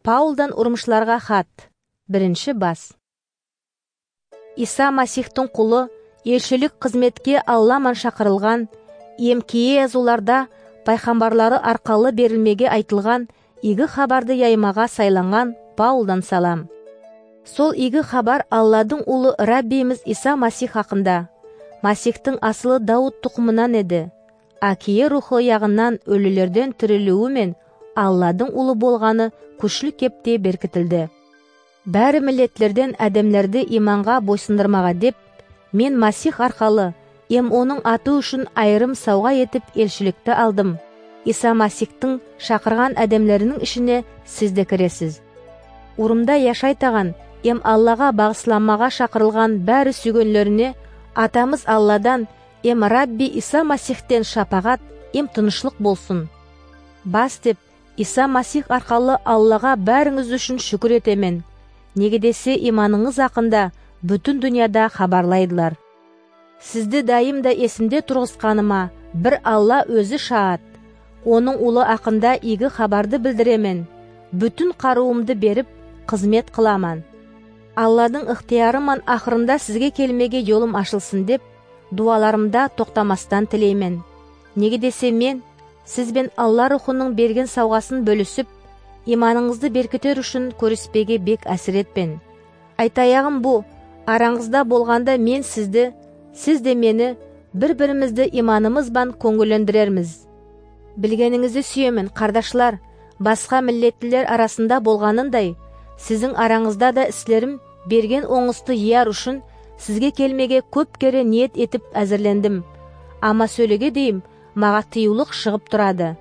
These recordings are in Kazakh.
Паулдан урмышларга хат. 1 бас. Иса Масихтың кулы, елшілік қызметке Алламан шақырылған, емкие язуларда пайғамбарлары арқалы берілмеге айтылған игі хабарды яймаға сайланған Паулдан салам. Сол игі хабар Алладың улы Раббиміз Иса Масих хақында. Масихтың асылы Дауд тұқымынан еді. Акие рухы яғынан өлілерден тірілуі мен Алладың улы болғаны күшлі кепте беркітілді. Бәрі миллетлерден әдемлерді иманға бойсындырмаға деп, мен Масих арқалы, оның аты үшін айырым сауға етіп елшілікті алдым. Иса Масихтың шақырған әдемлерінің ішіне сіз де кіресіз. Урымда яшайтаған, Аллаға бағысламаға шақырылған бәрі сүйгенлеріне атамыз Алладан, Рабби Иса Масихтен шапағат, тынышлық болсын. Бас деп, Иса Масих арқалы Аллаға бәріңіз үшін шүкір етемен. Неге десе иманыңыз ақында бүтін дүнияда хабарлайдылар. Сізді дайымда есімде тұрғысқаныма бір Алла өзі шаат. Оның улы ақында игі хабарды білдіремен. Бүтін қаруымды беріп, қызмет қыламан. Алладың ықтиярыман ақырында сізге келмеге жолым ашылсын деп, дуаларымда тоқтамастан тілеймен. Неге десе мен, сізбен Алла рухының берген сауғасын бөлісіп, иманыңызды беркітер үшін көріспеге бек әсір етпен. Айтаяғым бұл, араңызда болғанда мен сізді, сіз де мені, бір-бірімізді иманымызбан көңілендірерміз. Білгеніңізді сүйемін, қардашлар, басқа миллеттілер арасында болғанындай, сіздің араңызда да іслерім берген оңыстыияр үшін сізге келмеге көп кере ниет етіп әзірлендім. Ама сөйлеге дейім, маға тыюлық шығып тұрады.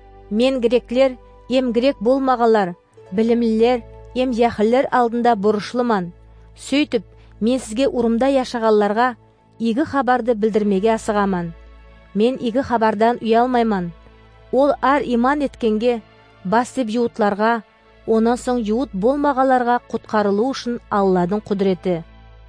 Мен греклер, грек болмағалар, білімлілер, яхілер алдында бұрышлыман. Сөйтіп, мен сізге урымда яшағаларға игі хабарды білдірмеге асығаман. Мен игі хабардан ұялмайман. Ол ар иман еткенге, бас деп юутларға, онан соң юут болмағаларға құтқарылу үшін Алладың құдіреті.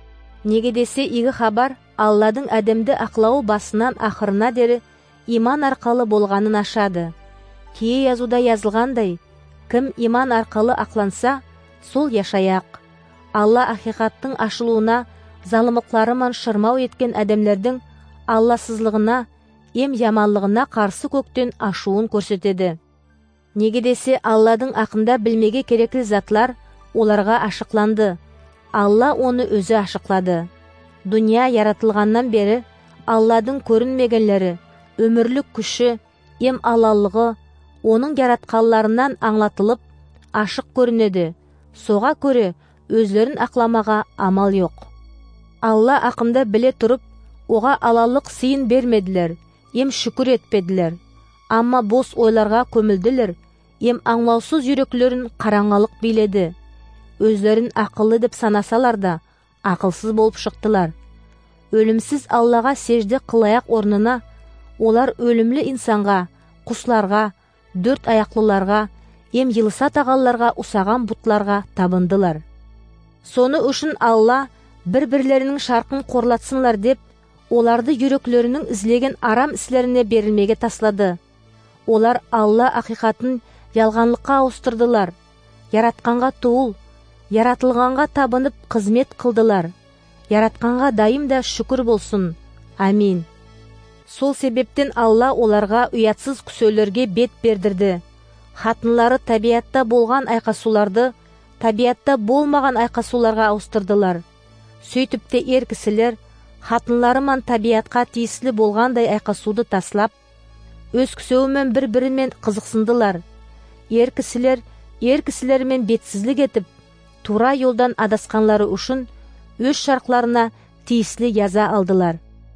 Неге десе игі хабар Алладың әдемді ақлауы басынан ақырына дері иман арқалы болғанын ашады. Кие язуда yazылғандай, кім иман арқалы ақланса, сол яшаяқ. Алла ақиқаттың ашылуына, залымықларыман шырмау еткен әдемлердің Алласызлығына, яманлығына қарсы көктен ашуын көрсетеді. Неге десе Алладың ақында білмеге керекті затлар оларға ашықланды. Алла оны өзі ашықлады. Дүния яратылғаннан бері Алладың көрінмегенлері, өмірлік күші, алалығы, оның яратқаларынан аңлатылып, ашық көрінеді. Соға көре өзлерін ақламаға амал жоқ. Алла ақында біле тұрып, оға алалық сыйын бермеділер, шүкір етпеділер. Амма бос ойларға көмілділер, аңлаусыз жүректілерін қараңғалық биледі. Өзлерін ақылы деп санасалар да, ақылсыз болып шықтылар. Өлімсіз Аллаға сежде қылаяқ орнына, олар өлімлі инсанға, құсларға, 4 аяқлыларға, йылыса тағалларға ұсаған бұтларға табындылар. Соны үшін Алла бір-бірлерінің шарқын қорлатсынлар деп, оларды жүректілерінің ізлеген арам іслеріне берілмеге таслады. Олар Алла ақиқатын ялғанлыққа ауыстырдылар. Яратқанға туыл, яратылғанға табынып қызмет қылдылар. Яратқанға дайымда шүкір болсын. Амин. Сол себептен Алла оларға ұятсыз күсөлерге бет бердірді. Хатынлары табиатта болған айқасуларды табиатта болмаған айқасуларға ауыстырдылар. Сөйтіп те ер кісілер хатынларыман табиатқа тиесілі болғандай айқасуды таслап, өз күсеуімен бір-бірімен қызықсындылар. Ер кісілермен бетсізлік етіп, тура yolдан адасқанлары үшін өз шарқларына тиесілі яза алдылар.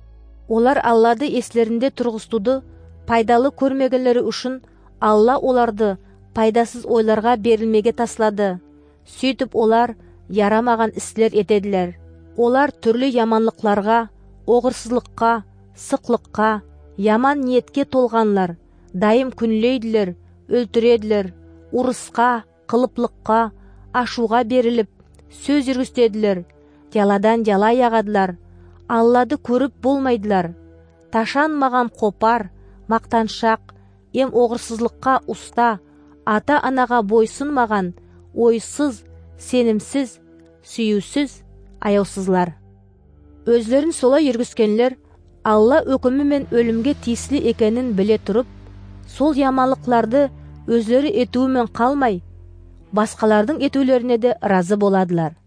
Олар Аллады еслерінде тұрғыстуды пайдалы көрмегелері үшін Алла оларды пайдасыз ойларға берілмеге таслады. Сөйтіп олар ярамаған іслер етеділер. Олар түрлі яманлықларға, оғырсызлыққа, сықлыққа, яман ниетке толғанлар, дайым күнлейділер, өлтіреділер, ұрысқа, қылыплыққа, ашуға беріліп, сөз жүргістеділер, яладан яла яғадылар, Аллады көріп болмайдылар. Ташанмаған қопар, мақтаншақ, оғырсызлыққа уста, ата-анаға бойсынмаған, ойсыз, сенімсіз, сүйеусіз, аяусызлар. Өзлерін солай жүргізгенлер Алла өкімі мен өлімге тиеслі екенін біле тұрып, сол яманлыкларды өзлері етуімен қалмай, басқалардың етулеріне де разы боладылар.